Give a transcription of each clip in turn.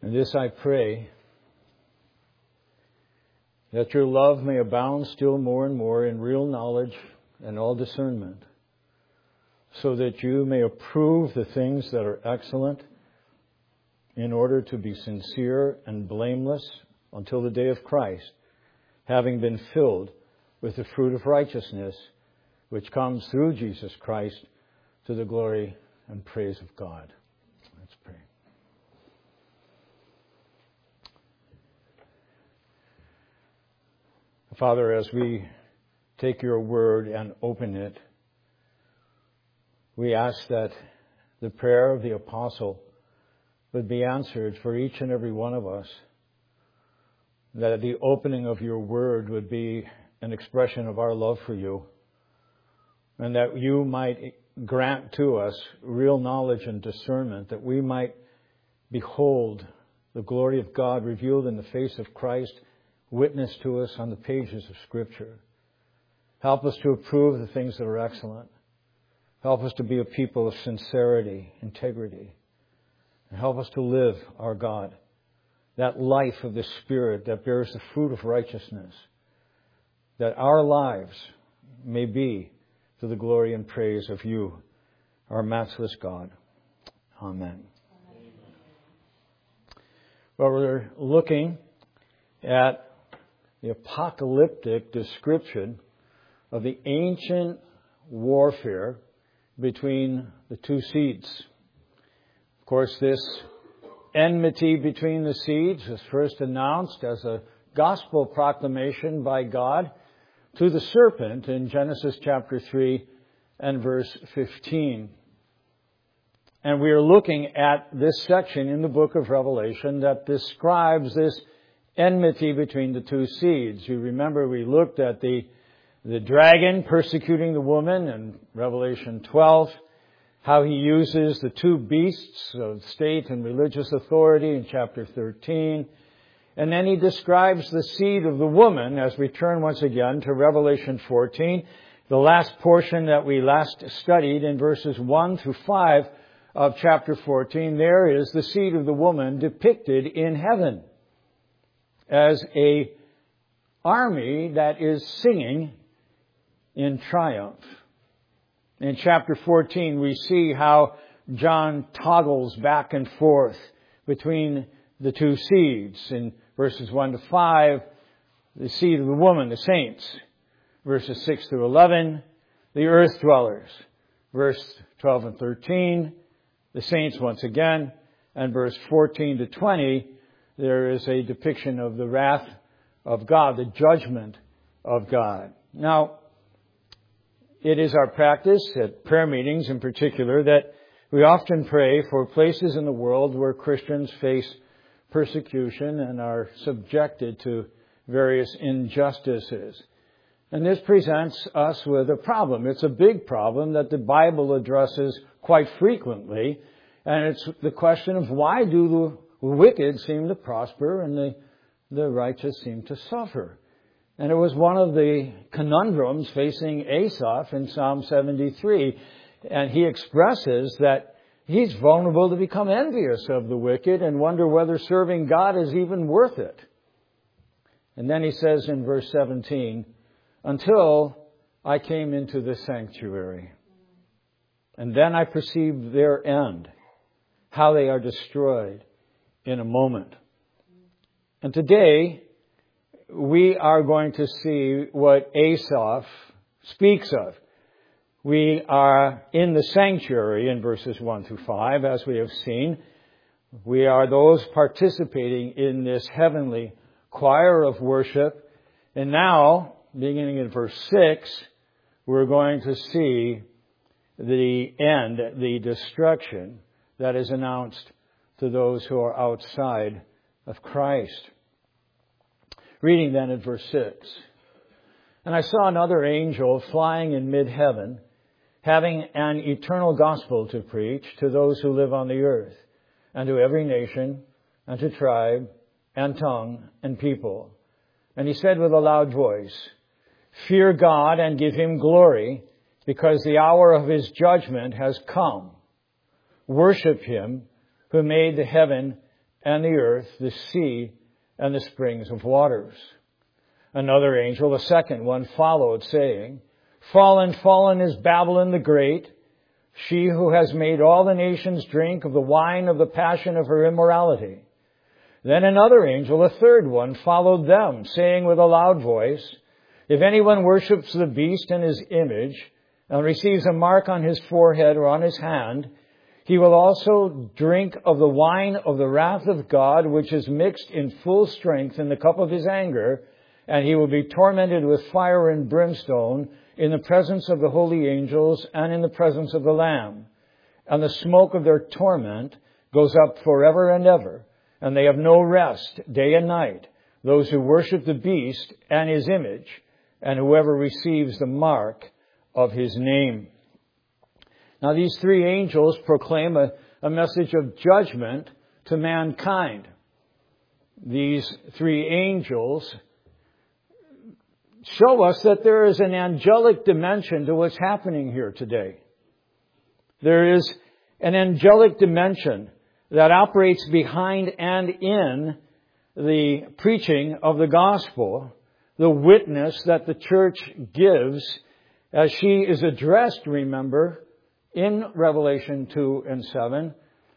And this I pray, that your love may abound still more and more in real knowledge and all discernment, so that you may approve the things that are excellent, in order to be sincere and blameless until the day of Christ, having been filled with the fruit of righteousness, which comes through Jesus Christ to the glory and praise of God. Let's pray. Father, as we take your word and open it, we ask that the prayer of the apostle would be answered for each and every one of us, that the opening of your word would be an expression of our love for you, and that you might grant to us real knowledge and discernment, that we might behold the glory of God revealed in the face of Christ, witnessed to us on the pages of Scripture. Help us to approve the things that are excellent. Help us to be a people of sincerity, integrity. And help us to live, our God, that life of the Spirit that bears the fruit of righteousness, that our lives may be to the glory and praise of you, our matchless God. Amen. Well, we're looking at the apocalyptic description of the ancient warfare between the two seeds. Of course, this enmity between the seeds was first announced as a gospel proclamation by God to the serpent in Genesis chapter 3 and verse 15. And we are looking at this section in the book of Revelation that describes this enmity between the two seeds. You remember we looked at the dragon persecuting the woman in Revelation 12, how he uses the two beasts of state and religious authority in chapter 13. And then he describes the seed of the woman as we turn once again to Revelation 14, the last portion that we last studied in verses 1 through 5 of chapter 14. There is the seed of the woman depicted in heaven as a army that is singing in triumph. In chapter 14, we see how John toggles back and forth between the two seeds. In verses 1 to 5, the seed of the woman, the saints. Verses 6 through 11, the earth dwellers. Verse 12 and 13, the saints once again. And verse 14 to 20, there is a depiction of the wrath of God, the judgment of God. Now, it is our practice at prayer meetings in particular that we often pray for places in the world where Christians face persecution and are subjected to various injustices. And this presents us with a problem. It's a big problem that the Bible addresses quite frequently. And it's the question of why do the wicked seem to prosper and the righteous seem to suffer? And it was one of the conundrums facing Asaph in Psalm 73. And he expresses that he's vulnerable to become envious of the wicked and wonder whether serving God is even worth it. And then he says in verse 17, until I came into the sanctuary. And then I perceived their end, how they are destroyed in a moment. And today, we are going to see what Asaph speaks of. We are in the sanctuary in verses 1 through 5, as we have seen. We are those participating in this heavenly choir of worship. And now, beginning in verse 6, we're going to see the end, the destruction that is announced to those who are outside of Christ. Reading then at verse 6. And I saw another angel flying in mid-heaven, having an eternal gospel to preach to those who live on the earth, and to every nation, and to tribe, and tongue, and people. And he said with a loud voice, fear God and give him glory, because the hour of his judgment has come. Worship him who made the heaven and the earth, the sea, and the springs of waters. Another angel, the second one, followed, saying, Fallen, fallen is Babylon the Great, she who has made all the nations drink of the wine of the passion of her immorality. Then another angel, a third one, followed them, saying with a loud voice, If anyone worships the beast and his image, and receives a mark on his forehead or on his hand, he will also drink of the wine of the wrath of God, which is mixed in full strength in the cup of his anger, and he will be tormented with fire and brimstone in the presence of the holy angels and in the presence of the Lamb. And the smoke of their torment goes up forever and ever, and they have no rest day and night, those who worship the beast and his image, and whoever receives the mark of his name. Now these three angels proclaim a message of judgment to mankind. These three angels show us that there is an angelic dimension to what's happening here today. There is an angelic dimension that operates behind and in the preaching of the gospel, the witness that the church gives as she is addressed, remember, in Revelation 2 and 7,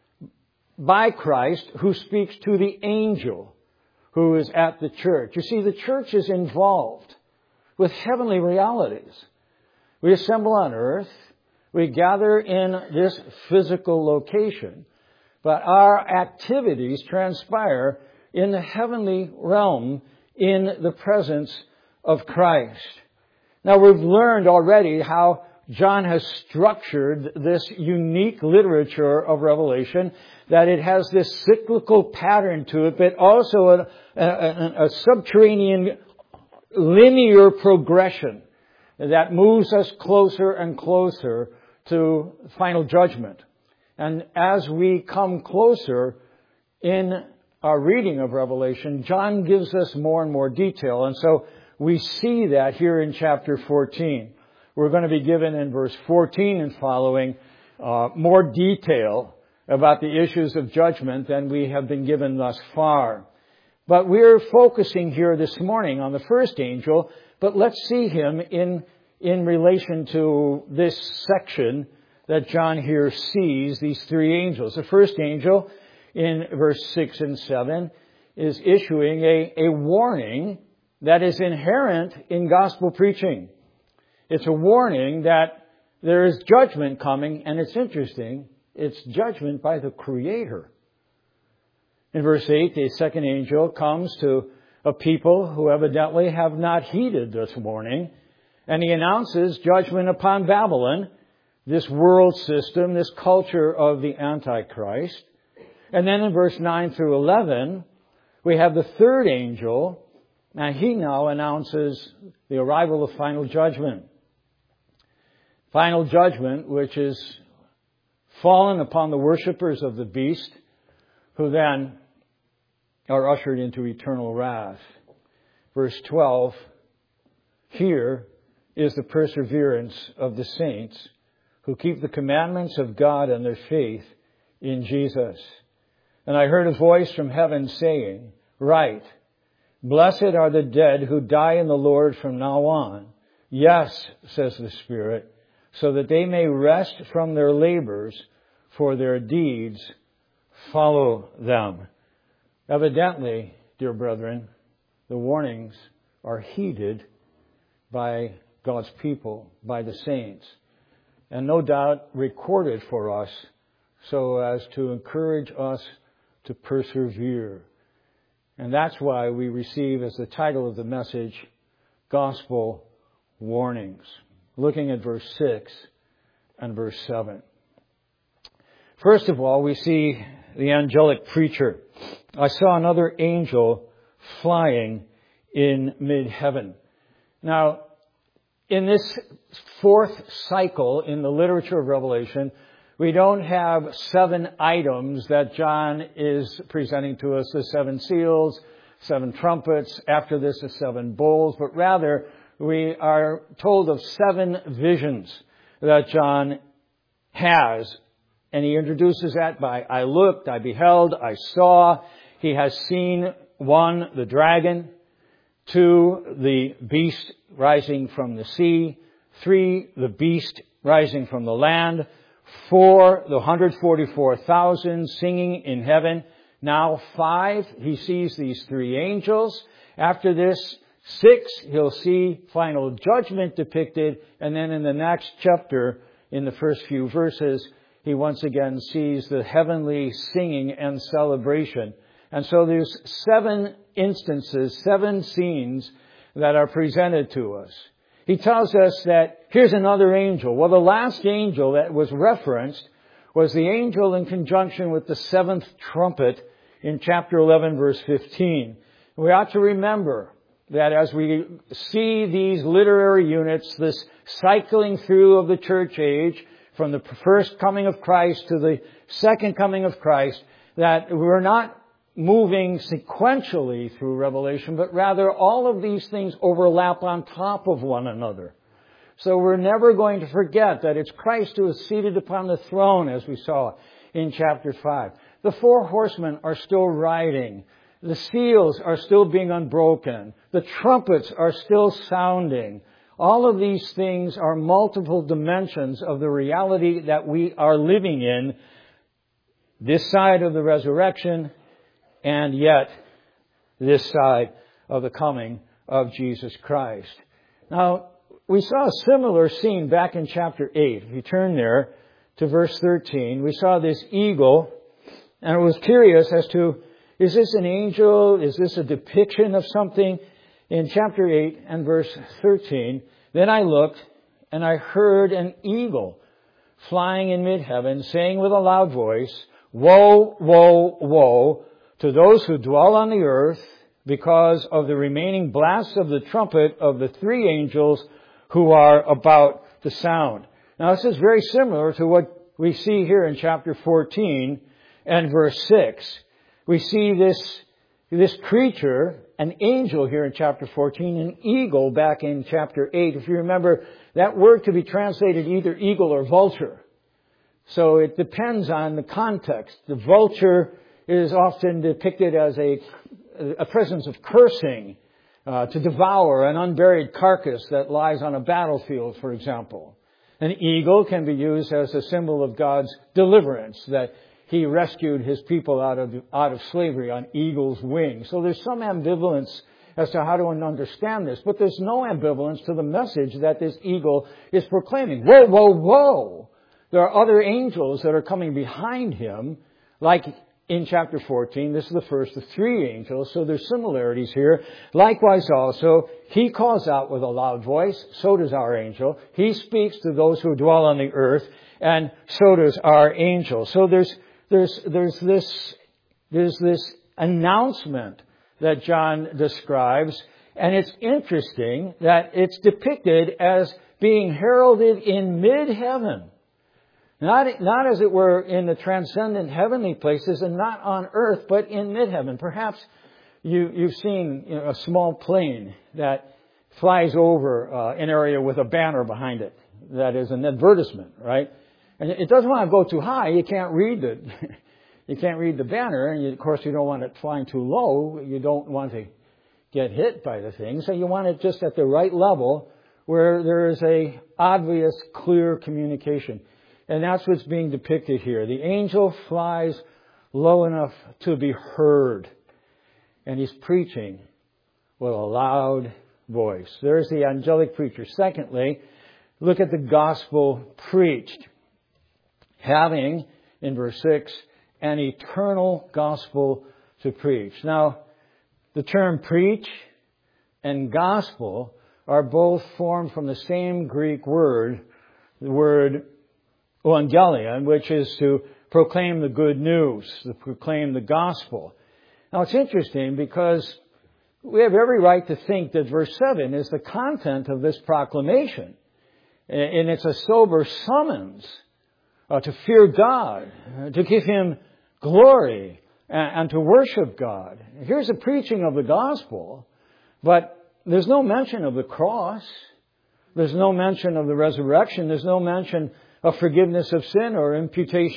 by Christ, who speaks to the angel who is at the church. You see, the church is involved with heavenly realities. We assemble on earth. We gather in this physical location. But our activities transpire in the heavenly realm in the presence of Christ. Now, we've learned already how John has structured this unique literature of Revelation, that it has this cyclical pattern to it, but also a subterranean linear progression that moves us closer and closer to final judgment. And as we come closer in our reading of Revelation, John gives us more and more detail. And so we see that here in chapter 14. We're going to be given in verse 14 and following more detail about the issues of judgment than we have been given thus far. But we're focusing here this morning on the first angel, but let's see him in relation to this section that John here sees, these three angels. The first angel, in verse 6 and 7, is issuing a warning that is inherent in gospel preaching. It's a warning that there is judgment coming, and it's interesting, it's judgment by the Creator. In verse 8, the second angel comes to a people who evidently have not heeded this warning, and he announces judgment upon Babylon, this world system, this culture of the Antichrist. And then in verse 9 through 11, we have the third angel, and he now announces the arrival of final judgment. Final judgment, which is fallen upon the worshippers of the beast, who then are ushered into eternal wrath. Verse 12, here is the perseverance of the saints who keep the commandments of God and their faith in Jesus. And I heard a voice from heaven saying, Write, blessed are the dead who die in the Lord from now on. Yes, says the Spirit, so that they may rest from their labors, for their deeds follow them. Evidently, dear brethren, the warnings are heeded by God's people, by the saints, and no doubt recorded for us so as to encourage us to persevere. And that's why we receive as the title of the message, Gospel Warnings. Looking at verse 6 and verse 7. First of all, we see the angelic preacher. I saw another angel flying in mid-heaven. Now, in this fourth cycle in the literature of Revelation, we don't have 7 items that John is presenting to us, the 7 seals, 7 trumpets, after this the 7 bowls, but rather we are told of 7 visions that John has. And he introduces that by, I looked, I beheld, I saw, he has seen, 1, the dragon, 2, the beast rising from the sea, 3, the beast rising from the land, 4, the 144,000 singing in heaven. Now 5, he sees these 3 angels. After this, 6, he'll see final judgment depicted. And then in the next chapter, in the first few verses, he once again sees the heavenly singing and celebration. And so there's 7 instances, 7 scenes that are presented to us. He tells us that here's another angel. Well, the last angel that was referenced was the angel in conjunction with the 7th trumpet in chapter 11, verse 15. We ought to remember that as we see these literary units, this cycling through of the church age, from the first coming of Christ to the second coming of Christ, that we're not moving sequentially through Revelation, but rather all of these things overlap on top of one another. So we're never going to forget that it's Christ who is seated upon the throne, as we saw in chapter 5. The 4 horsemen are still riding. The seals are still being unbroken. The trumpets are still sounding. All of these things are multiple dimensions of the reality that we are living in this side of the resurrection, and yet this side of the coming of Jesus Christ. Now, we saw a similar scene back in chapter 8. If you turn there to verse 13, we saw this eagle, and it was curious as to, is this an angel? Is this a depiction of something? In chapter 8 and verse 13, then I looked, and I heard an eagle flying in mid-heaven, saying with a loud voice, "Woe, woe, woe to those who dwell on the earth, because of the remaining blasts of the trumpet of the 3 angels who are about to sound." Now, this is very similar to what we see here in chapter 14 and verse 6. We see this creature, an angel here in chapter 14, an eagle back in chapter 8. If you remember, that word could be translated either eagle or vulture. So it depends on the context. The vulture is often depicted as a presence of cursing, to devour an unburied carcass that lies on a battlefield, for example. An eagle can be used as a symbol of God's deliverance, that He rescued His people out of slavery on eagle's wings. So there's some ambivalence as to how to understand this, but there's no ambivalence to the message that this eagle is proclaiming. Whoa, whoa, whoa! There are other angels that are coming behind him, like in chapter 14, this is the first of 3 angels, so there's similarities here. Likewise also, he calls out with a loud voice, so does our angel. He speaks to those who dwell on the earth, and so does our angel. So there's this announcement that John describes, and it's interesting that it's depicted as being heralded in mid-heaven. Not as it were in the transcendent heavenly places and not on earth, but in mid-heaven. Perhaps you've seen a small plane that flies over an area with a banner behind it. That is an advertisement, right? And it doesn't want to go too high. You can't read it. You can't read the banner. And of course, you don't want it flying too low. You don't want to get hit by the thing. So you want it just at the right level where there is a obvious, clear communication. And that's what's being depicted here. The angel flies low enough to be heard. And he's preaching with a loud voice. There's the angelic preacher. Secondly, look at the gospel preached. Having, in verse 6, an eternal gospel to preach. Now, the term preach and gospel are both formed from the same Greek word, the word euangelion, which is to proclaim the good news, to proclaim the gospel. Now, it's interesting because we have every right to think that verse 7 is the content of this proclamation. And it's a sober summons to fear God, to give Him glory, and to worship God. Here's the preaching of the gospel, but there's no mention of the cross. There's no mention of the resurrection. There's no mention of forgiveness of sin or imputation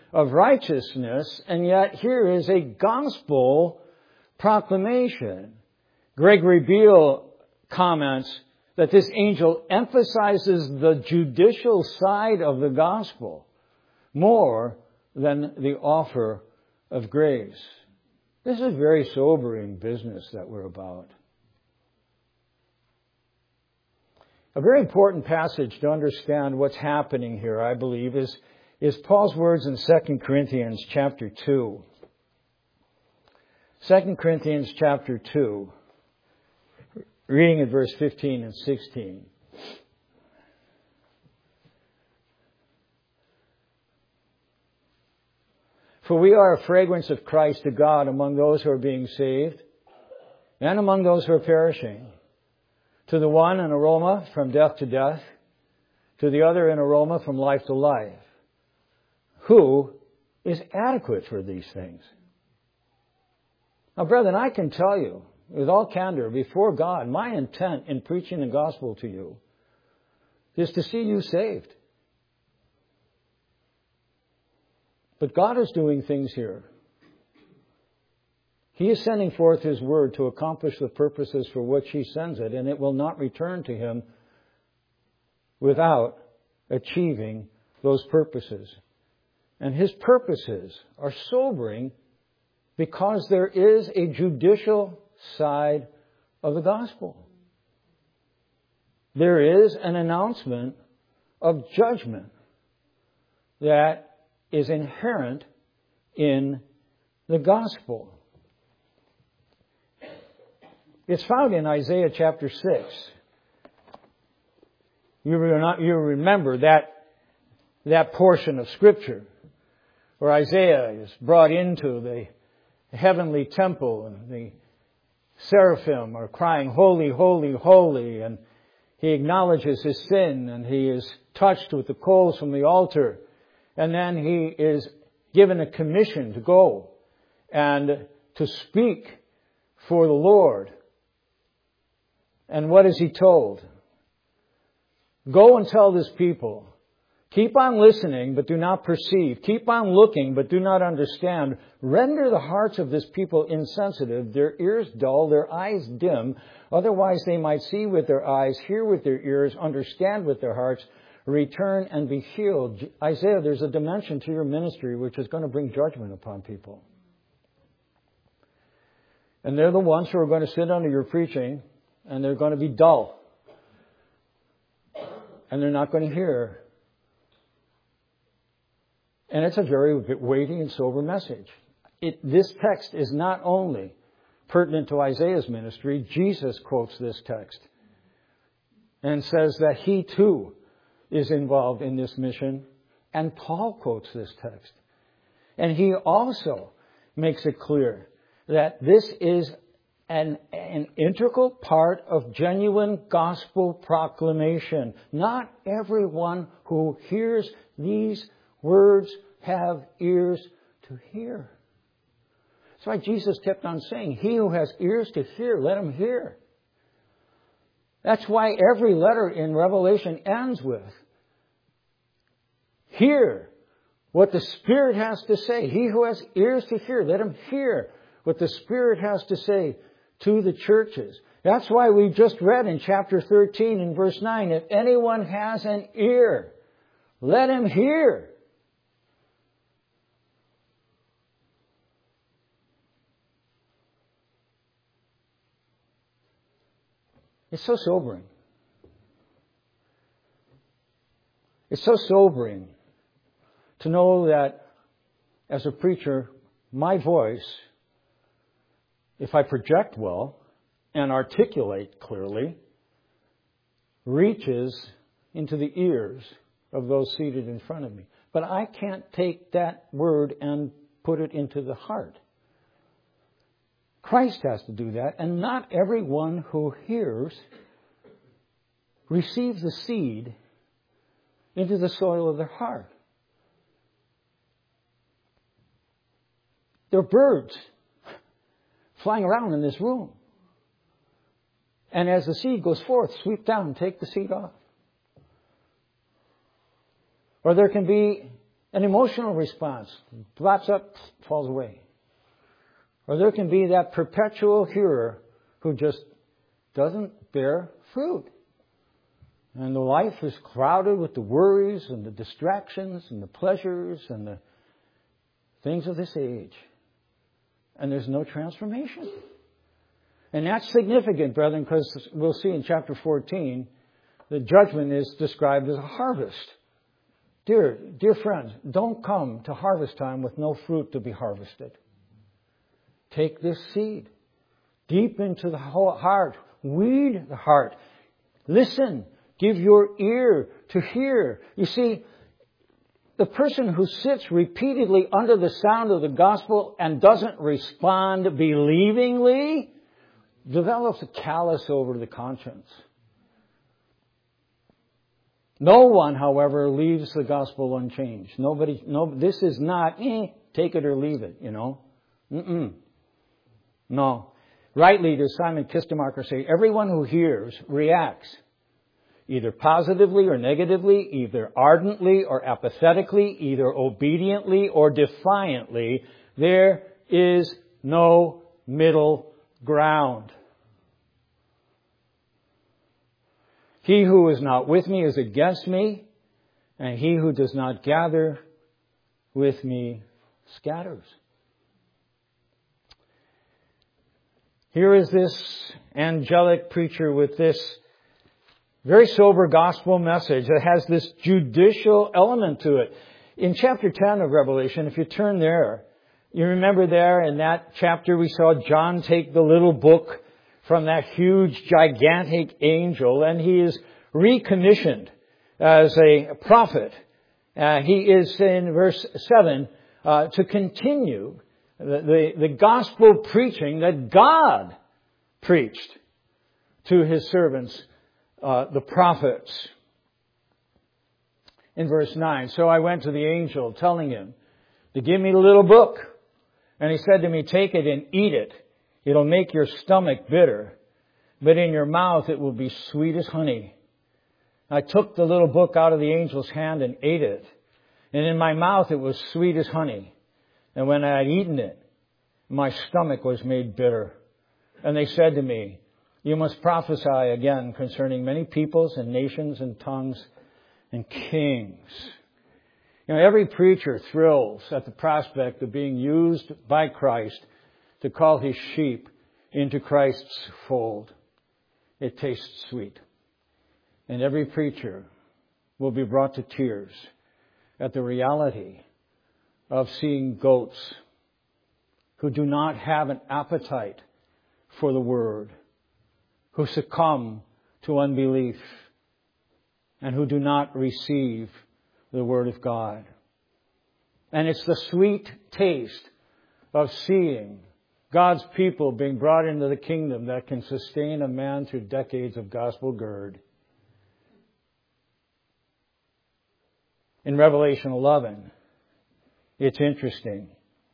of righteousness, and yet here is a gospel proclamation. Gregory Beale comments that this angel emphasizes the judicial side of the gospel more than the offer of grace. This is very sobering business that we're about. A very important passage to understand what's happening here, I believe, is Paul's words in 2 Corinthians chapter 2. 2 Corinthians chapter 2, reading at verse 15 and 16. For we are a fragrance of Christ to God among those who are being saved and among those who are perishing. To the one, an aroma from death to death. To the other, an aroma from life to life. Who is adequate for these things? Now, brethren, I can tell you with all candor before God, my intent in preaching the gospel to you is to see you saved. But God is doing things here. He is sending forth His word to accomplish the purposes for which He sends it, and it will not return to Him without achieving those purposes. And His purposes are sobering because there is a judicial side of the gospel. There is an announcement of judgment that is inherent in the gospel. It's found in Isaiah chapter 6. You remember that portion of Scripture where Isaiah is brought into the heavenly temple and the seraphim are crying, "Holy, holy, holy," and he acknowledges his sin and he is touched with the coals from the altar. And then he is given a commission to go and to speak for the Lord. And what is he told? Go and tell this people, keep on listening, but do not perceive. Keep on looking, but do not understand. Render the hearts of this people insensitive, their ears dull, their eyes dim. Otherwise they might see with their eyes, hear with their ears, understand with their hearts, return and be healed. Isaiah, there's a dimension to your ministry which is going to bring judgment upon people. And they're the ones who are going to sit under your preaching and they're going to be dull. And they're not going to hear. And it's a very weighty and sober message. This text is not only pertinent to Isaiah's ministry. Jesus quotes this text and says that he too is involved in this mission. And Paul quotes this text. And he also makes it clear that this is an integral part of genuine gospel proclamation. Not everyone who hears these words have ears to hear. That's why Jesus kept on saying, he who has ears to hear, let him hear. That's why every letter in Revelation ends with, hear what the Spirit has to say. He who has ears to hear, let him hear what the Spirit has to say to the churches. That's why we just read in chapter 13 in verse 9, if anyone has an ear, let him hear. It's so sobering. It's so sobering to know that as a preacher, my voice, if I project well and articulate clearly, reaches into the ears of those seated in front of me. But I can't take that word and put it into the heart. Christ has to do that, and not everyone who hears receives the seed into the soil of their heart. There are birds flying around in this room. And as the seed goes forth, sweep down and take the seed off. Or there can be An emotional response. Pops up, falls away. Or there can be that perpetual hearer who just doesn't bear fruit. And the life is crowded with the worries and the distractions and the pleasures and the things of this age. And there's no transformation. And that's significant, brethren, because we'll see in chapter 14, the judgment is described as a harvest. Dear friends, don't come to harvest time with no fruit to be harvested. Take this seed deep into the heart. Weed the heart. Listen. Give your ear to hear. You see, the person who sits repeatedly under the sound of the gospel and doesn't respond believingly develops a callous over the conscience. No one, however, leaves the gospel unchanged. This is not, take it or leave it, No. Rightly does Simon Kistemacher say, everyone who hears reacts, either positively or negatively, either ardently or apathetically, either obediently or defiantly. There is no middle ground. He who is not with me is against me, and he who does not gather with me scatters. Here is this angelic preacher with this very sober gospel message that has this judicial element to it. In chapter 10 of Revelation, if you turn there, you remember there in that chapter we saw John take the little book from that huge, gigantic angel, and he is recommissioned as a prophet. He is, in verse 7, to continue the gospel preaching that God preached to His servants, the prophets. In verse 9, so I went to the angel telling him to give me the little book. And he said to me, take it and eat it. It'll make your stomach bitter, but in your mouth it will be sweet as honey. I took the little book out of the angel's hand and ate it. And in my mouth it was sweet as honey. And when I had eaten it, my stomach was made bitter. And they said to me, you must prophesy again concerning many peoples and nations and tongues and kings. Every preacher thrills at the prospect of being used by Christ to call His sheep into Christ's fold. It tastes sweet. And every preacher will be brought to tears at the reality of seeing goats who do not have an appetite for the Word, who succumb to unbelief, and who do not receive the Word of God. And it's the sweet taste of seeing God's people being brought into the kingdom that can sustain a man through decades of gospel gird. In Revelation 11, it's interesting.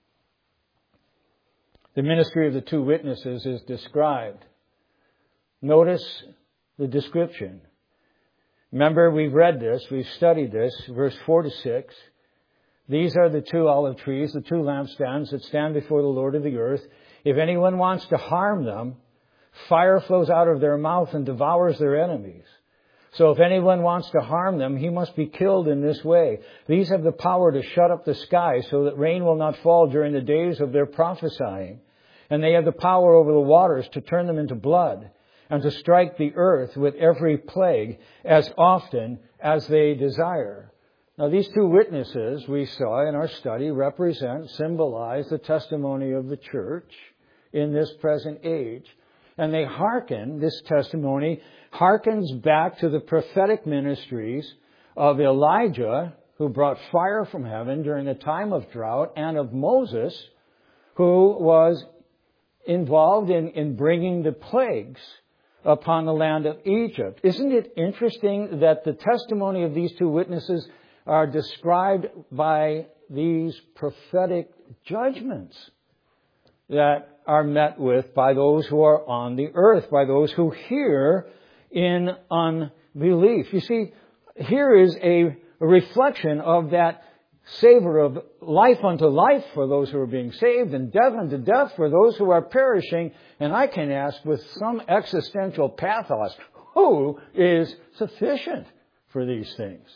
The ministry of the two witnesses is described. Notice the description. Remember, we've read this, we've studied this, verse 4 to 6. These are the two olive trees, the two lampstands that stand before the Lord of the earth. If anyone wants to harm them, fire flows out of their mouth and devours their enemies. So if anyone wants to harm them, he must be killed in this way. These have the power to shut up the sky so that rain will not fall during the days of their prophesying. And they have the power over the waters to turn them into blood and to strike the earth with every plague as often as they desire. Now, these two witnesses we saw in our study symbolize the testimony of the church in this present age. And this testimony harkens back to the prophetic ministries of Elijah, who brought fire from heaven during a time of drought, and of Moses, who was involved in bringing the plagues upon the land of Egypt. Isn't it interesting that the testimony of these two witnesses are described by these prophetic judgments that are met with by those who are on the earth, by those who hear in unbelief? You see, here is a reflection of that savor of life unto life for those who are being saved and death unto death for those who are perishing. And I can ask with some existential pathos, who is sufficient for these things?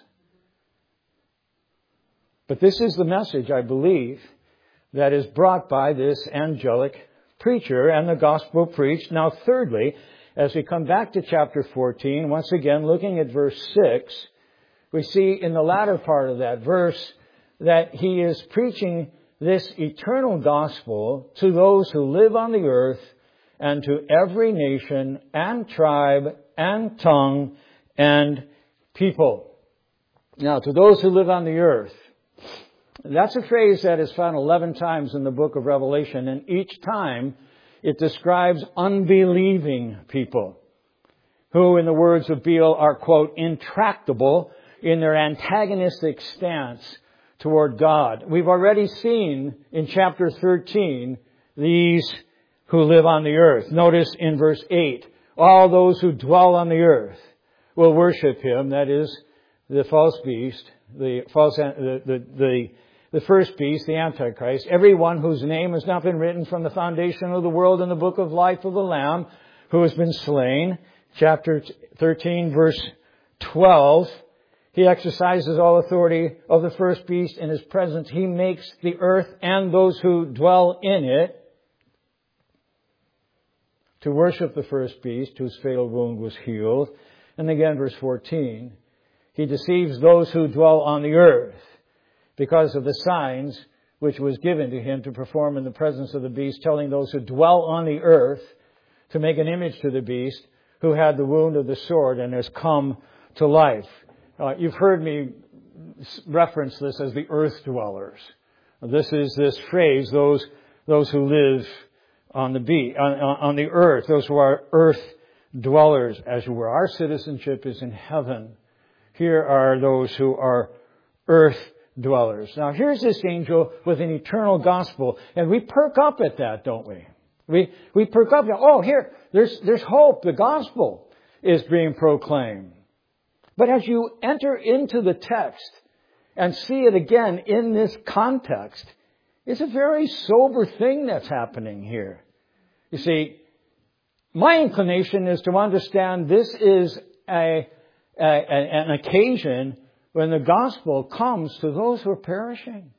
But this is the message, I believe, that is brought by this angelic preacher and the gospel preached. Now, thirdly, as we come back to chapter 14, once again looking at verse 6, we see in the latter part of that verse that he is preaching this eternal gospel to those who live on the earth and to every nation and tribe and tongue and people. Now, to those who live on the earth, that's a phrase that is found 11 times in the book of Revelation, and each time it describes unbelieving people who, in the words of Beale, are, quote, intractable in their antagonistic stance toward God. We've already seen in chapter 13 these who live on the earth. Notice in verse 8, all those who dwell on the earth will worship him, that is, the false beast, the first beast, the Antichrist, everyone whose name has not been written from the foundation of the world in the book of life of the Lamb, who has been slain. Chapter 13, verse 12, he exercises all authority of the first beast in his presence. He makes the earth and those who dwell in it to worship the first beast whose fatal wound was healed. And again, verse 14, he deceives those who dwell on the earth because of the signs which was given to him to perform in the presence of the beast, telling those who dwell on the earth to make an image to the beast who had the wound of the sword and has come to life. You've heard me reference this as the earth dwellers. This is this phrase, those who live on the earth, those who are earth dwellers, as you were. Our citizenship is in heaven. Here are those who are earth dwellers. Now, here's this angel with an eternal gospel, and we perk up at that, don't we? We perk up. Oh, here, there's hope. The gospel is being proclaimed. But as you enter into the text and see it again in this context, it's a very sober thing that's happening here. You see, my inclination is to understand this is an occasion when the gospel comes to those who are perishing.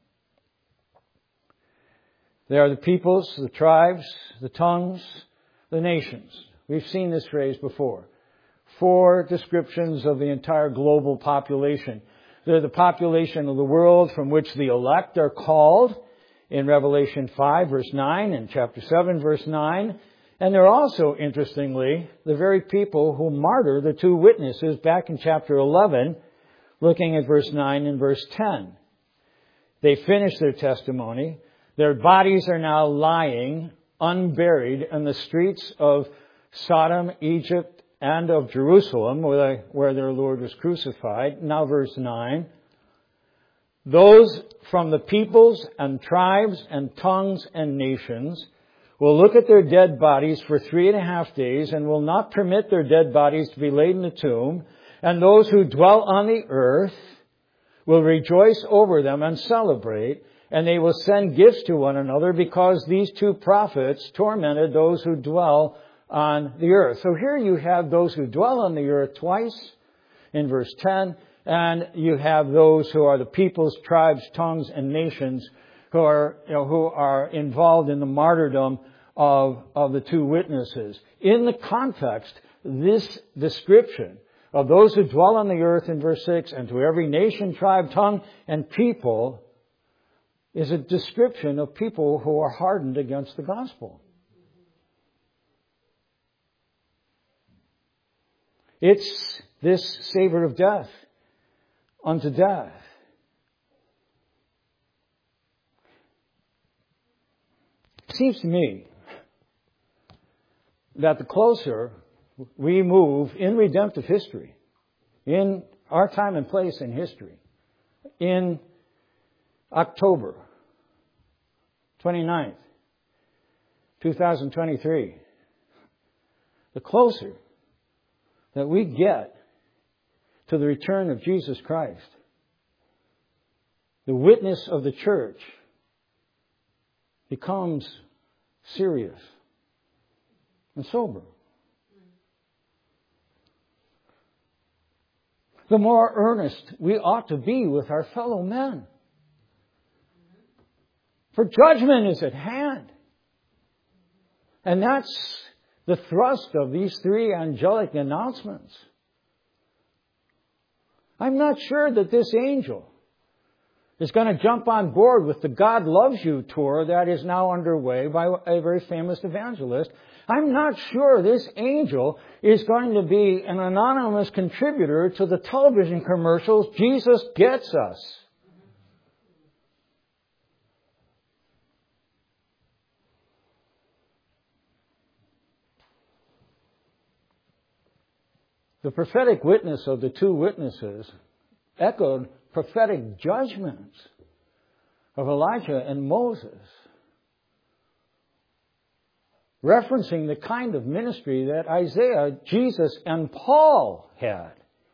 They are the peoples, the tribes, the tongues, the nations. We've seen this phrase before. 4 descriptions of the entire global population. They're the population of the world from which the elect are called in Revelation 5, verse 9, and chapter 7, verse 9. And they're also, interestingly, the very people who martyr the 2 witnesses back in chapter 11, looking at verse 9 and verse 10. They finish their testimony. Their bodies are now lying unburied in the streets of Sodom, Egypt, and of Jerusalem, where their Lord was crucified. Now verse 9. Those from the peoples and tribes and tongues and nations will look at their dead bodies for 3.5 days and will not permit their dead bodies to be laid in the tomb. And those who dwell on the earth will rejoice over them and celebrate, and they will send gifts to one another because these 2 prophets tormented those who dwell on the earth. So here you have those who dwell on the earth twice in verse 10, and you have those who are the peoples, tribes, tongues, and nations who are involved in the martyrdom of the 2 witnesses. In the context, this description of those who dwell on the earth in verse 6, and to every nation, tribe, tongue, and people, is a description of people who are hardened against the gospel. It's this savor of death unto death. It seems to me that the closer we move in redemptive history, in our time and place in history, in October 29th, 2023, the closer that we get to the return of Jesus Christ, the witness of the church becomes serious and sober. The more earnest we ought to be with our fellow men. For judgment is at hand. And that's the thrust of these three angelic announcements. I'm not sure that this angel is going to jump on board with the God Loves You tour that is now underway by a very famous evangelist. I'm not sure this angel is going to be an anonymous contributor to the television commercials, Jesus Gets Us. The prophetic witness of the two witnesses echoed prophetic judgments of Elijah and Moses, referencing the kind of ministry that Isaiah, Jesus, and Paul had.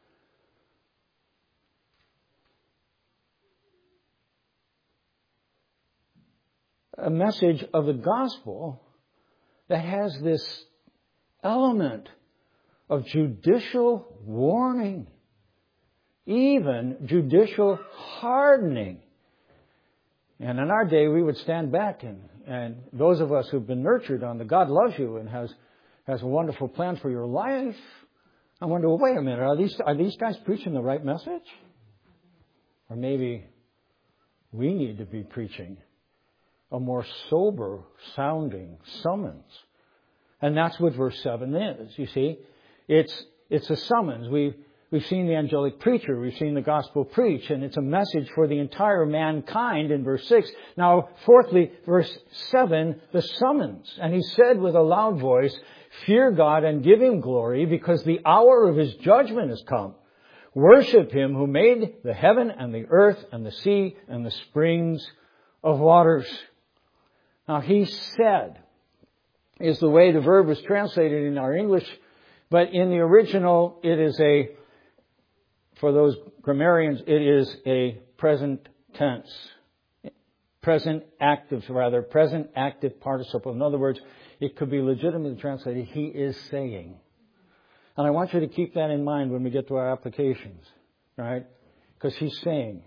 A message of the gospel that has this element of judicial warning, even judicial hardening. And in our day, we would stand back and those of us who've been nurtured on the God loves you and has a wonderful plan for your life, I wonder, well, wait a minute, are these guys preaching the right message? Or maybe we need to be preaching a more sober sounding summons. And that's what verse 7 is, you see. It's a summons. We've seen the angelic preacher. We've seen the gospel preach. And it's a message for the entire mankind in verse 6. Now, fourthly, verse 7, the summons. And he said with a loud voice, fear God and give Him glory, because the hour of His judgment has come. Worship Him who made the heaven and the earth and the sea and the springs of waters. Now, he said is the way the verb is translated in our English. But in the original, it is for those grammarians, it is a present tense. Present active participle. In other words, it could be legitimately translated, He is saying. And I want you to keep that in mind when we get to our applications. Right? Because He's saying.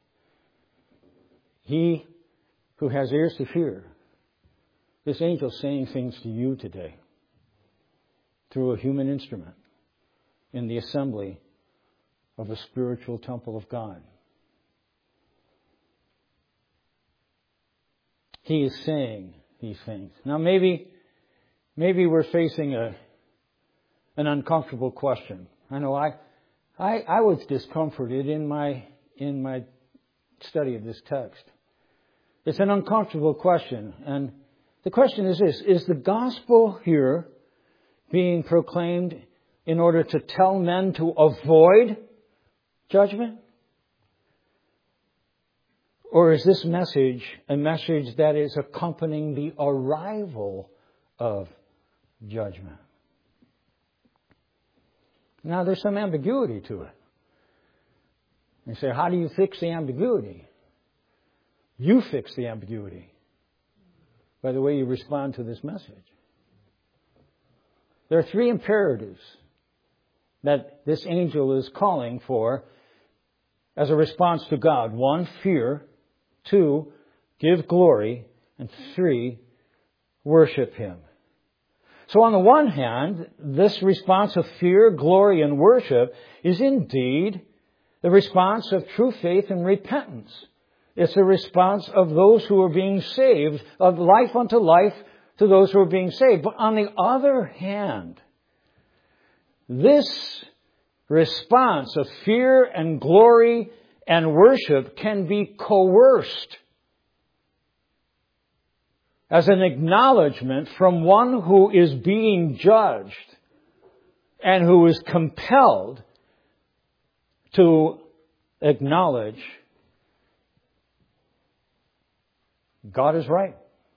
He who has ears to hear. This angel saying things to you today. Through a human instrument in the assembly of a spiritual temple of God. He is saying these things. Now maybe we're facing an uncomfortable question. I know I was discomforted in my study of this text. It's an uncomfortable question. And the question is this: is the gospel here being proclaimed in order to tell men to avoid judgment? Or is this message a message that is accompanying the arrival of judgment? Now, there's some ambiguity to it. You say, how do you fix the ambiguity? You fix the ambiguity by the way you respond to this message. There are three imperatives that this angel is calling for as a response to God. 1, fear. 2, give glory. And 3, worship Him. So on the one hand, this response of fear, glory, and worship is indeed the response of true faith and repentance. It's a response of those who are being saved, of life unto life, to those who are being saved. But on the other hand, this response of fear and glory and worship can be coerced as an acknowledgement from one who is being judged and who is compelled to acknowledge God is right.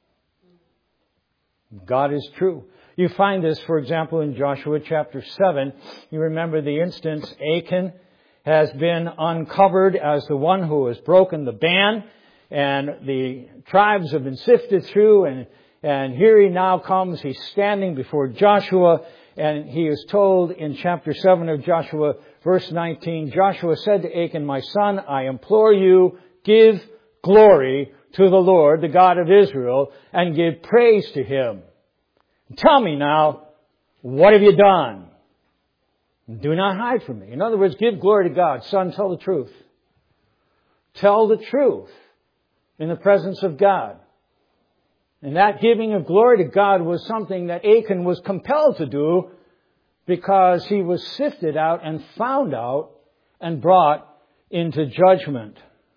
God is true. You find this, for example, in Joshua chapter 7. You remember the instance, Achan has been uncovered as the one who has broken the ban, and the tribes have been sifted through, and here he now comes. He's standing before Joshua, and he is told in chapter 7 of Joshua, verse 19, Joshua said to Achan, my son, I implore you, give glory to the Lord, the God of Israel, and give praise to Him. Tell me now, what have you done? Do not hide from me. In other words, give glory to God. Son, tell the truth. Tell the truth in the presence of God. And that giving of glory to God was something that Achan was compelled to do because he was sifted out and found out and brought into judgment.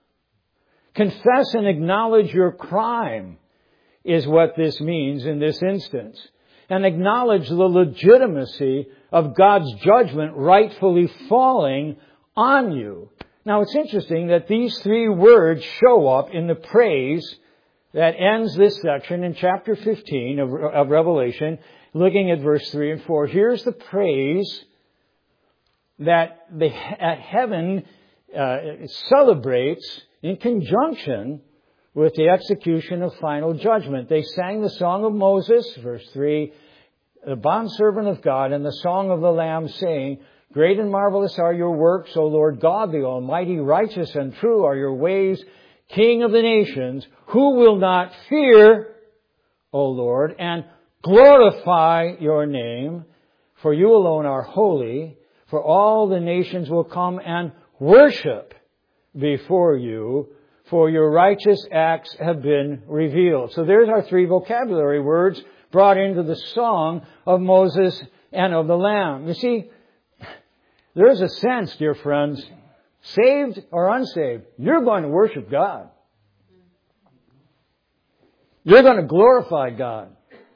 Confess and acknowledge your crime is what this means in this instance. And acknowledge the legitimacy of God's judgment rightfully falling on you. Now it's interesting that these three words show up in the praise that ends this section in chapter 15 of Revelation, looking at verse 3 and 4. Here's the praise that heaven celebrates in conjunction with the execution of final judgment. They sang the song of Moses, verse 3, the bondservant of God, and the song of the Lamb, saying, great and marvelous are your works, O Lord God, the Almighty, righteous and true are your ways, King of the nations. Who will not fear, O Lord, and glorify your name? For you alone are holy, for all the nations will come and worship before you, for your righteous acts have been revealed. So there's our three vocabulary words brought into the song of Moses and of the Lamb. You see, there's a sense, dear friends, saved or unsaved, you're going to worship God. You're going to glorify God.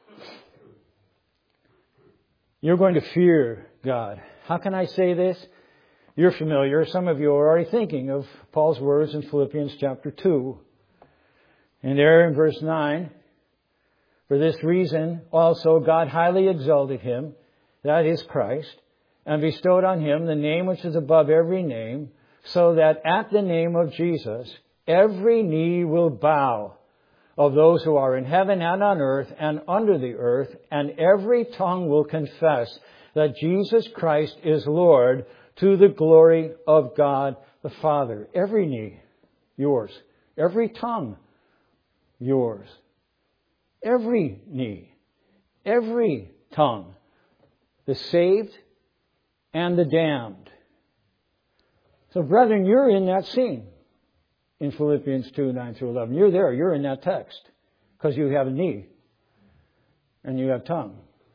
You're going to fear God. How can I say this? You're familiar. Some of you are already thinking of Paul's words in Philippians chapter 2. And there in verse 9, for this reason also God highly exalted Him, that is Christ, and bestowed on Him the name which is above every name, so that at the name of Jesus every knee will bow, of those who are in heaven and on earth and under the earth, and every tongue will confess that Jesus Christ is Lord, to the glory of God the Father. Every knee, yours. Every tongue, yours. Every knee, every tongue, the saved and the damned. So brethren, you're in that scene in Philippians 2, 9 through 11. You're there. You're in that text because you have a knee and you have tongue.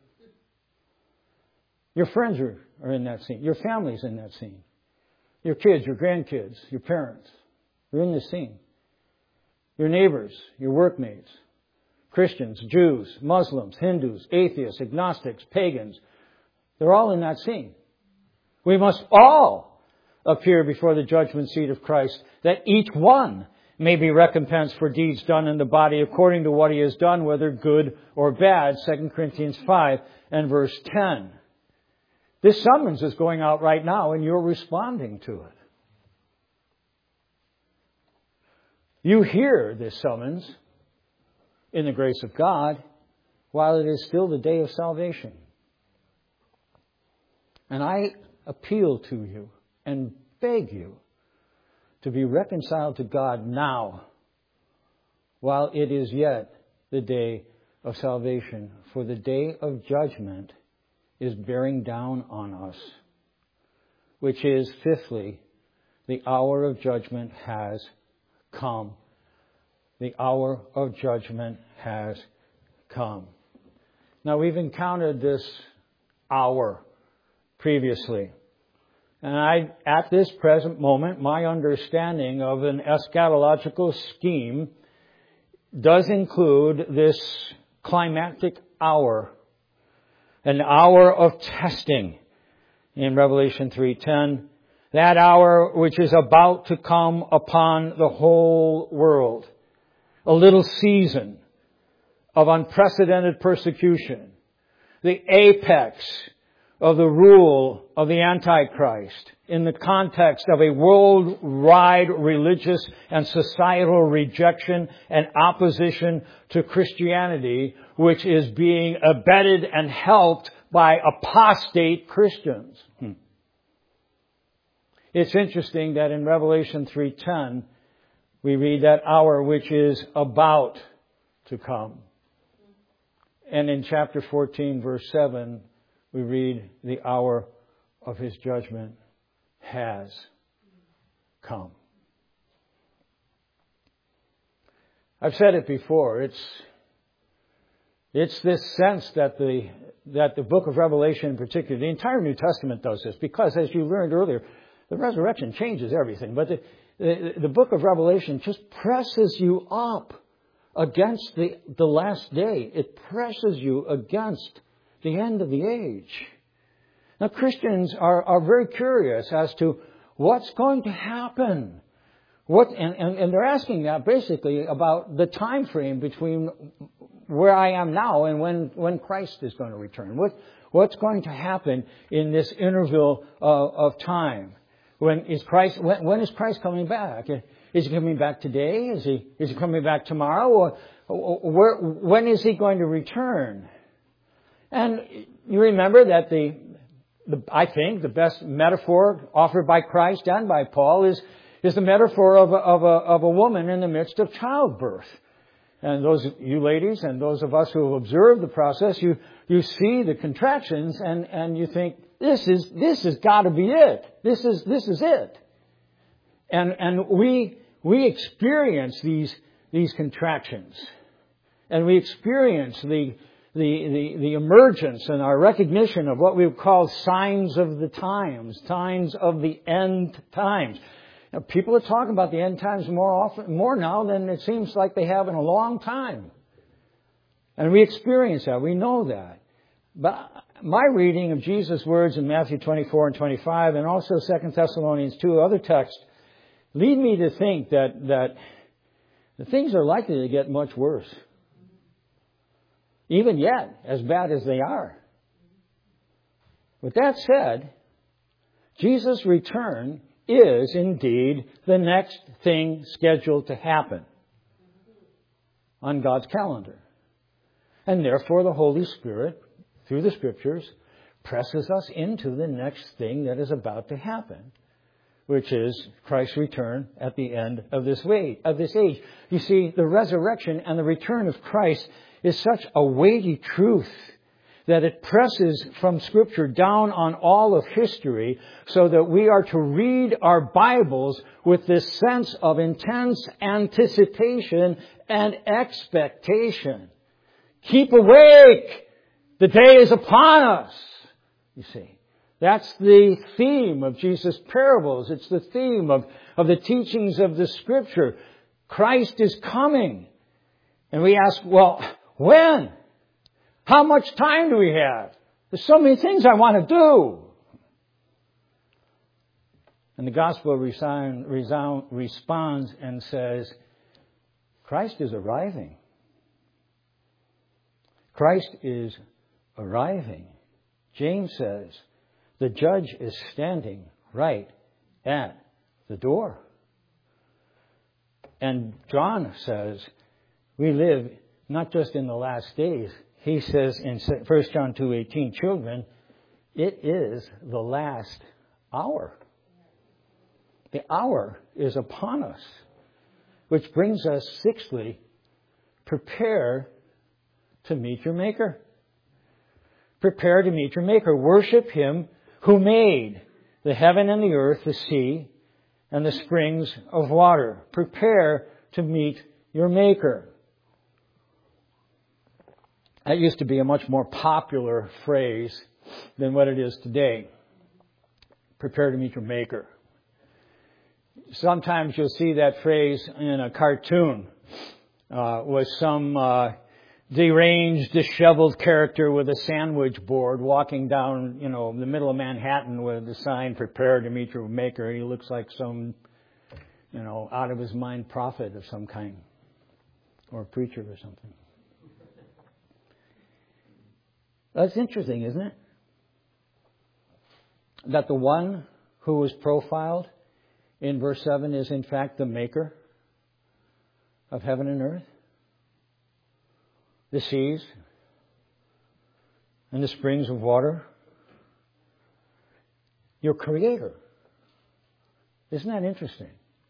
Your friends are in that scene. Your family's in that scene. Your kids, your grandkids, your parents. You're in this scene. Your neighbors, your workmates, Christians, Jews, Muslims, Hindus, atheists, agnostics, pagans. They're all in that scene. We must all appear before the judgment seat of Christ, that each one may be recompensed for deeds done in the body according to what he has done, whether good or bad. 2 Corinthians 5 and verse 10. This summons is going out right now and you're responding to it. You hear this summons in the grace of God while it is still the day of salvation. And I appeal to you and beg you to be reconciled to God now while it is yet the day of salvation. For the day of judgment is bearing down on us, which is, fifthly, the hour of judgment has come. The hour of judgment has come. Now, we've encountered this hour previously. And at this present moment, my understanding of an eschatological scheme does include this climactic hour, an hour of testing in Revelation 3:10, that hour which is about to come upon the whole world, a little season of unprecedented persecution, the apex of the rule of the Antichrist in the context of a worldwide religious and societal rejection and opposition to Christianity, which is being abetted and helped by apostate Christians. It's interesting that in Revelation 3:10, we read that hour which is about to come. And in chapter 14, verse 7, we read the hour of His judgment has come. I've said it before. It's this sense that the book of Revelation in particular, the entire New Testament does this, because as you learned earlier, the resurrection changes everything. But the book of Revelation just presses you up against the last day. It presses you against the end of the age. Now, Christians are very curious as to what's going to happen. And they're asking that basically about the time frame between where I am now and when Christ is going to return. What's going to happen in this interval of time? When is Christ coming back? Is He coming back today? Is He coming back tomorrow? Or when is He going to return? And you remember that I think the best metaphor offered by Christ and by Paul is the metaphor of a woman in the midst of childbirth. And those you ladies and those of us who have observed the process, you see the contractions and you think, this has got to be it. This is it. And we experience these contractions. And we experience the emergence and our recognition of what we would call signs of the times, signs of the end times. Now, people are talking about the end times more now than it seems like they have in a long time. And we experience that. We know that. But my reading of Jesus' words in Matthew 24 and 25 and also 2 Thessalonians 2, other texts, lead me to think that the things are likely to get much worse. Even yet, as bad as they are. With that said, Jesus' return is indeed the next thing scheduled to happen on God's calendar. And therefore the Holy Spirit, through the Scriptures, presses us into the next thing that is about to happen, which is Christ's return at the end of this age. You see, the resurrection and the return of Christ is such a weighty truth that it presses from Scripture down on all of history so that we are to read our Bibles with this sense of intense anticipation and expectation. Keep awake! The day is upon us, you see. That's the theme of Jesus' parables. It's the theme of the teachings of the Scripture. Christ is coming. And we ask, well, when? How much time do we have? There's so many things I want to do. And the Gospel responds and says, Christ is arriving. Christ is arriving. James says, the judge is standing right at the door. And John says, we live not just in the last days. He says in 1 John 2:18, children, it is the last hour. The hour is upon us. Which brings us, sixthly, prepare to meet your Maker. Prepare to meet your Maker. Worship Him who made the heaven and the earth, the sea, and the springs of water. Prepare to meet your Maker. That used to be a much more popular phrase than what it is today. Prepare to meet your Maker. Sometimes you'll see that phrase in a cartoon with some deranged, disheveled character with a sandwich board walking down, the middle of Manhattan with the sign, prepare to meet your Maker. He looks like some, out of his mind prophet of some kind or a preacher or something. That's interesting, isn't it? that the one who is profiled in verse 7 is in fact the maker of heaven and earth, the seas, and the springs of water? Your Creator. Isn't that interesting?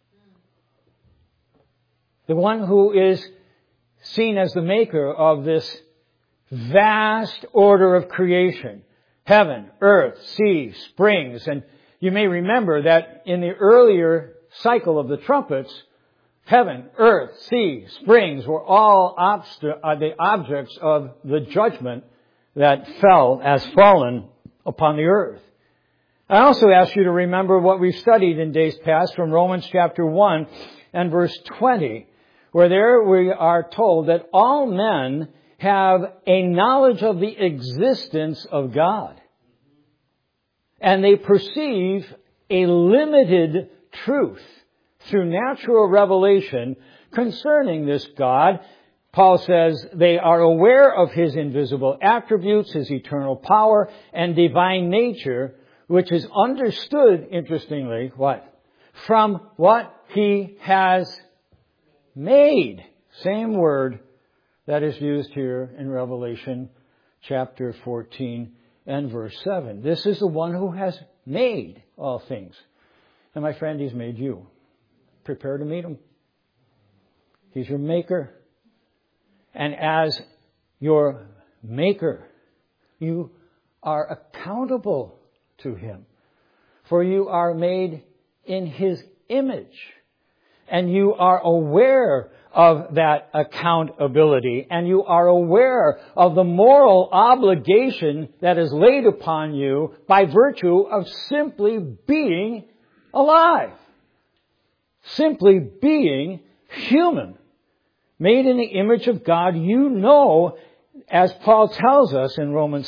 The one who is seen as the maker of this vast order of creation. Heaven, earth, sea, springs. And you may remember that in the earlier cycle of the trumpets, heaven, earth, sea, springs were all the objects of the judgment that fell as fallen upon the earth. I also ask you to remember what we've studied in days past from Romans chapter 1 and verse 20, where there we are told that all men have a knowledge of the existence of God. And they perceive a limited truth through natural revelation concerning this God. Paul says they are aware of His invisible attributes, His eternal power, and divine nature, which is understood, interestingly, what? From what He has made. Same word that is used here in Revelation chapter 14 and verse 7. This is the one who has made all things. And my friend, He's made you. Prepare to meet Him. He's your maker. And as your maker, you are accountable to Him. For you are made in His image. And you are aware of that accountability. And you are aware of the moral obligation that is laid upon you by virtue of simply being alive. Simply being human. Made in the image of God, you know, as Paul tells us in Romans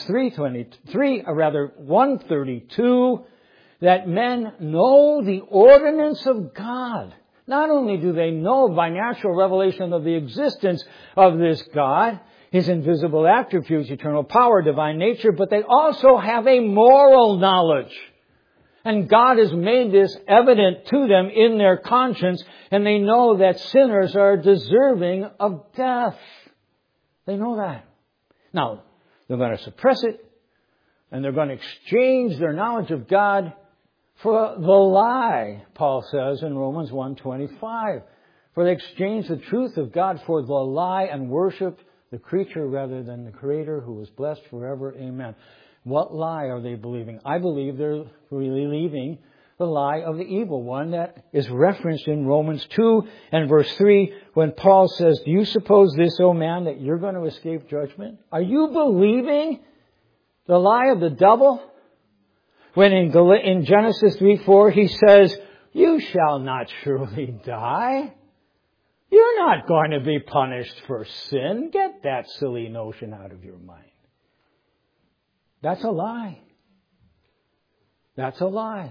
1:32, that men know the ordinance of God. Not only do they know by natural revelation of the existence of this God, His invisible attributes, eternal power, divine nature, but they also have a moral knowledge. And God has made this evident to them in their conscience, and they know that sinners are deserving of death. They know that. Now, they're going to suppress it, and they're going to exchange their knowledge of God for the lie, Paul says in Romans 1:25. For they exchange the truth of God for the lie and worship the creature rather than the Creator, who is blessed forever. Amen. What lie are they believing? I believe they're believing the lie of the evil one that is referenced in Romans 2 and verse 3 when Paul says, do you suppose this, O man, that you're going to escape judgment? Are you believing the lie of the devil? When in Genesis 3:4 he says, you shall not surely die. You're not going to be punished for sin. Get that silly notion out of your mind. That's a lie. That's a lie.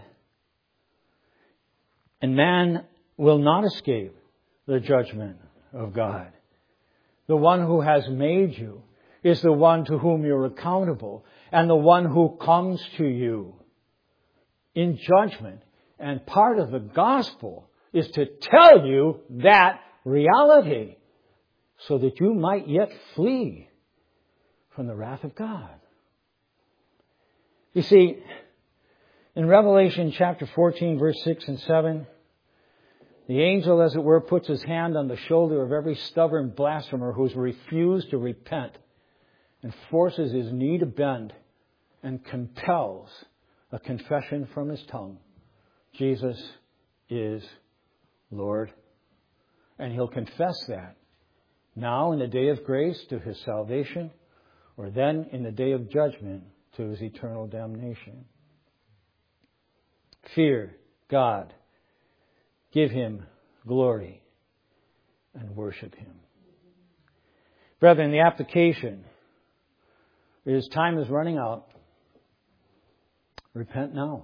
And man will not escape the judgment of God. The one who has made you is the one to whom you're accountable, and the one who comes to you in judgment. And part of the gospel is to tell you that reality so that you might yet flee from the wrath of God. You see, in Revelation chapter 14, verse 6 and 7, the angel, as it were, puts his hand on the shoulder of every stubborn blasphemer who's refused to repent and forces his knee to bend and compels a confession from his tongue. Jesus is Lord. And he'll confess that now in the day of grace to his salvation, or then in the day of judgment to his eternal damnation. Fear God. Give Him glory and worship Him. Brethren, the application is time is running out. Repent now.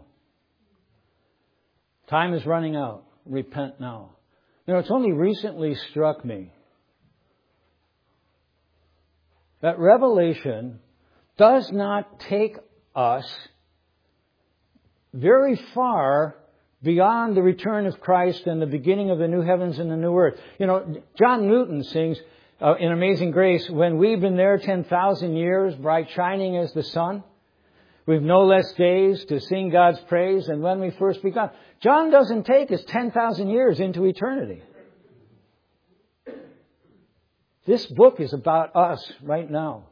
Time is running out. Repent now. You know, it's only recently struck me that Revelation does not take us very far beyond the return of Christ and the beginning of the new heavens and the new earth. You know, John Newton sings in Amazing Grace, when we've been there 10,000 years, bright shining as the sun, we've no less days to sing God's praise than when we first begun. John doesn't take us 10,000 years into eternity. This book is about us right now.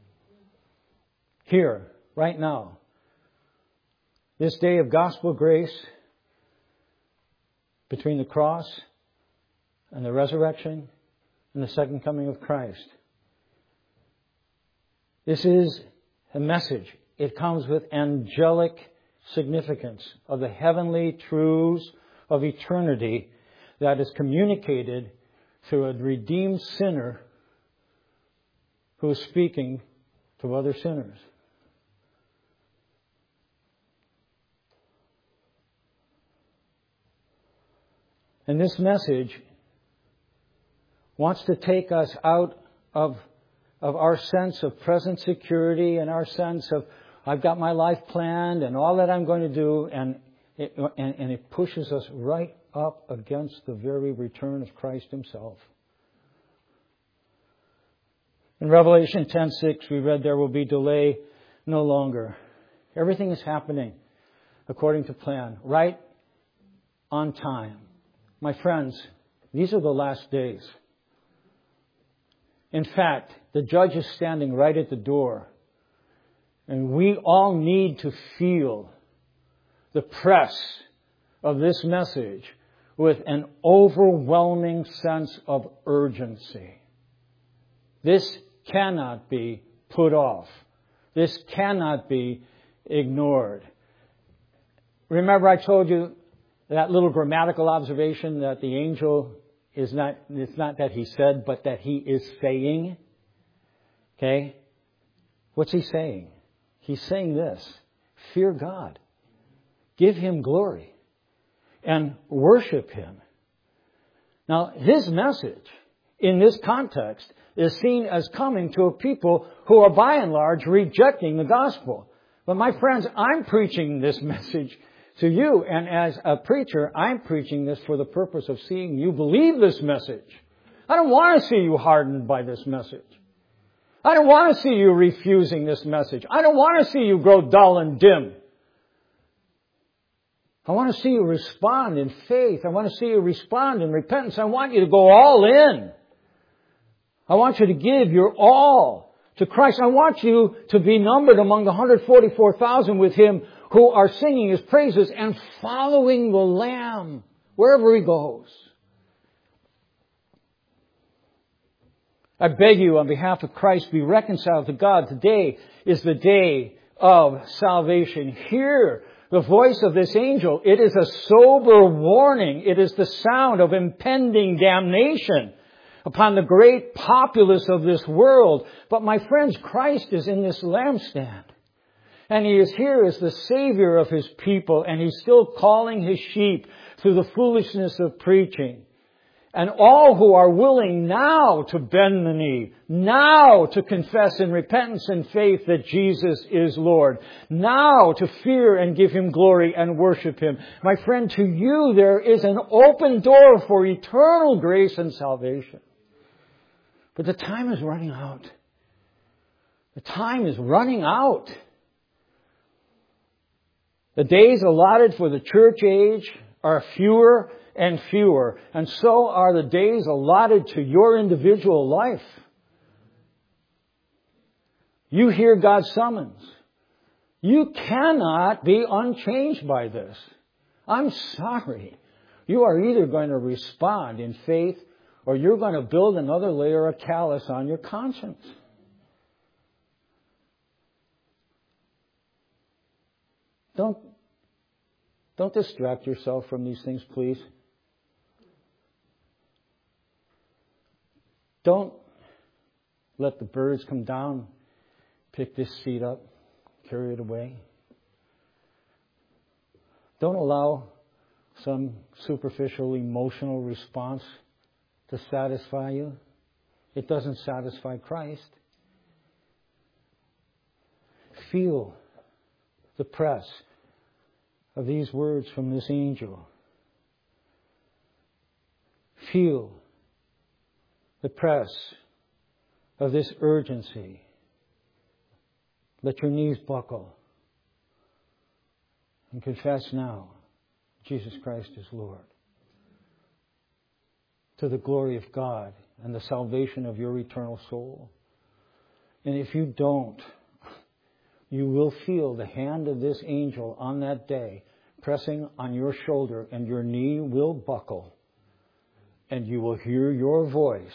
Here, right now. This day of gospel grace between the cross and the resurrection and the second coming of Christ. This is a message. It comes with angelic significance of the heavenly truths of eternity that is communicated through a redeemed sinner who is speaking to other sinners. And this message wants to take us out of our sense of present security and our sense of, I've got my life planned and all that I'm going to do, and it pushes us right up against the very return of Christ Himself. In Revelation 10:6, we read, there will be delay no longer. Everything is happening according to plan, right on time. My friends, these are the last days. In fact, the judge is standing right at the door. And we all need to feel the press of this message with an overwhelming sense of urgency. This cannot be put off. This cannot be ignored. Remember I told you that little grammatical observation that the angel is not, it's not that he said, but that he is saying. Okay? What's he saying? He's saying this: fear God. Give Him glory. And worship Him. Now, his message in this context is seen as coming to a people who are by and large rejecting the gospel. But my friends, I'm preaching this message to you, and as a preacher, I'm preaching this for the purpose of seeing you believe this message. I don't want to see you hardened by this message. I don't want to see you refusing this message. I don't want to see you grow dull and dim. I want to see you respond in faith. I want to see you respond in repentance. I want you to go all in. I want you to give your all to Christ. I want you to be numbered among the 144,000 with Him who are singing His praises and following the Lamb wherever He goes. I beg you on behalf of Christ, be reconciled to God. Today is the day of salvation. Hear the voice of this angel. It is a sober warning. It is the sound of impending damnation upon the great populace of this world. But my friends, Christ is in this lampstand. And He is here as the Savior of His people. And He's still calling His sheep through the foolishness of preaching. And all who are willing now to bend the knee, now to confess in repentance and faith that Jesus is Lord, now to fear and give Him glory and worship Him. My friend, to you there is an open door for eternal grace and salvation. But the time is running out. The time is running out. The days allotted for the church age are fewer and fewer. And so are the days allotted to your individual life. You hear God's summons. You cannot be unchanged by this. I'm sorry. You are either going to respond in faith or you're going to build another layer of callous on your conscience. Don't distract yourself from these things, please. Don't let the birds come down, pick this seed up, carry it away. Don't allow some superficial emotional response to satisfy you. It doesn't satisfy Christ. Feel the press of these words from this angel. Feel the press of this urgency. Let your knees buckle and confess now Jesus Christ is Lord, to the glory of God and the salvation of your eternal soul. And if you don't, you will feel the hand of this angel on that day pressing on your shoulder, and your knee will buckle, and you will hear your voice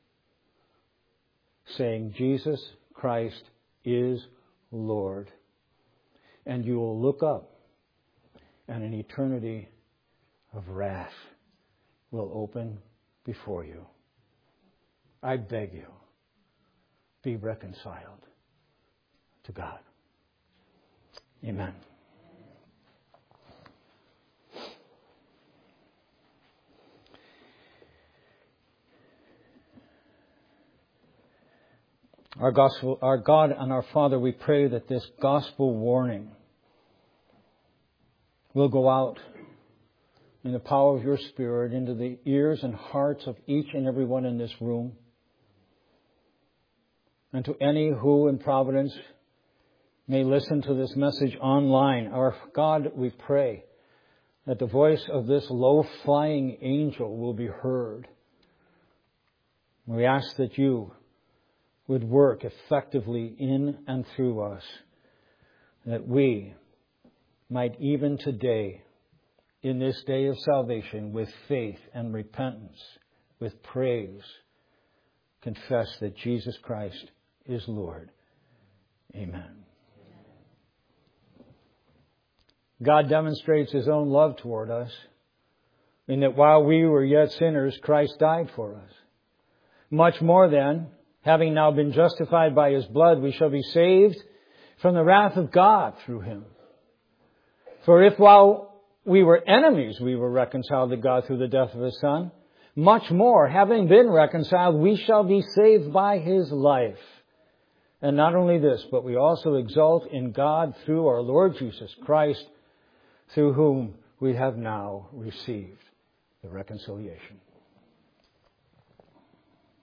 saying, Jesus Christ is Lord. And you will look up, and an eternity of wrath will open before you. I beg you, be reconciled to God. Amen. Our God and our Father, we pray that this gospel warning will go out in the power of your Spirit into the ears and hearts of each and every one in this room, and to any who in providence may listen to this message online. Our God, we pray that the voice of this low-flying angel will be heard. We ask that you would work effectively in and through us, that we might even today, in this day of salvation, with faith and repentance, with praise, confess that Jesus Christ is Lord. Amen. God demonstrates His own love toward us in that while we were yet sinners, Christ died for us. Much more then, having now been justified by His blood, we shall be saved from the wrath of God through Him. For if while we were enemies, we were reconciled to God through the death of His Son, much more, having been reconciled, we shall be saved by His life. And not only this, but we also exult in God through our Lord Jesus Christ, through whom we have now received the reconciliation.